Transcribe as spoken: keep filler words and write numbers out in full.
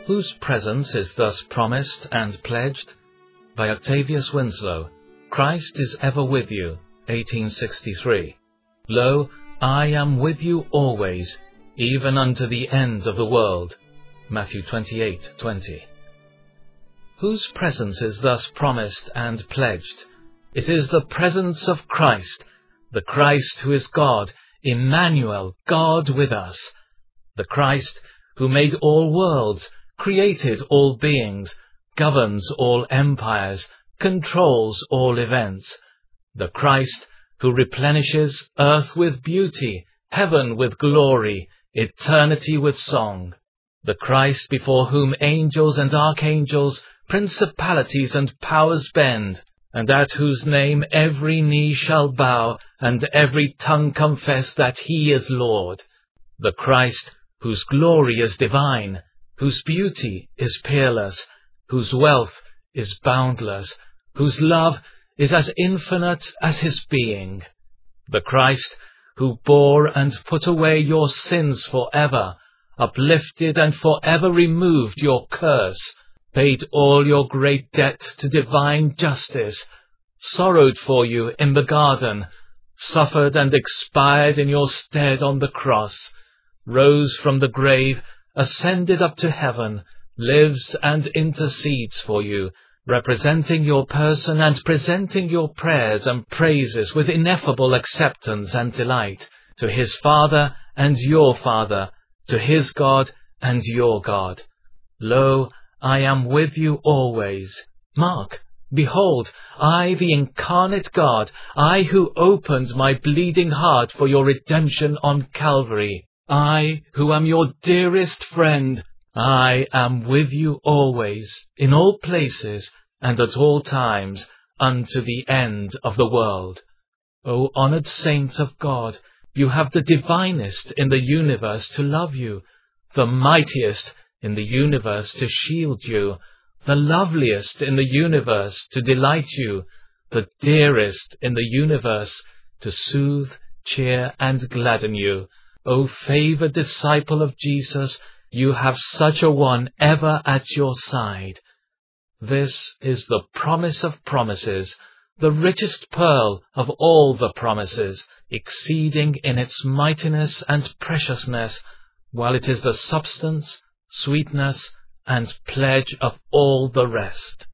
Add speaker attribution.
Speaker 1: Whose presence is thus promised and pledged? By Octavius Winslow. Christ is ever with you, eighteen sixty-three. Lo, I am with you always, even unto the end of the world. Matthew twenty-eight twenty. Whose presence is thus promised and pledged? It is the presence of Christ, the Christ who is God, Emmanuel, God with us. The Christ who made all worlds, created all beings, governs all empires, controls all events. The Christ who replenishes earth with beauty, heaven with glory, eternity with song. The Christ before whom angels and archangels, principalities and powers bend, and at whose name every knee shall bow, and every tongue confess that he is Lord. The Christ whose glory is divine, whose beauty is peerless, whose wealth is boundless, whose love is as infinite as his being. The Christ who bore and put away your sins forever, uplifted and forever removed your curse, paid all your great debt to divine justice, sorrowed for you in the garden, suffered and expired in your stead on the cross, rose from the grave, ascended up to heaven, lives and intercedes for you, representing your person and presenting your prayers and praises with ineffable acceptance and delight to his Father and your Father, to his God and your God. Lo, I am with you always. Mark, behold, I, the incarnate God, I who opened my bleeding heart for your redemption on Calvary, I who am your dearest friend, I am with you always, in all places and at all times, unto the end of the world. O honored saints of God, you have the divinest in the universe to love you, the mightiest in the universe to shield you, the loveliest in the universe to delight you, the dearest in the universe to soothe, cheer, and gladden you. O favored disciple of Jesus, you have such a one ever at your side. This is the promise of promises, the richest pearl of all the promises, exceeding in its mightiness and preciousness, while it is the substance, sweetness, and pledge of all the rest.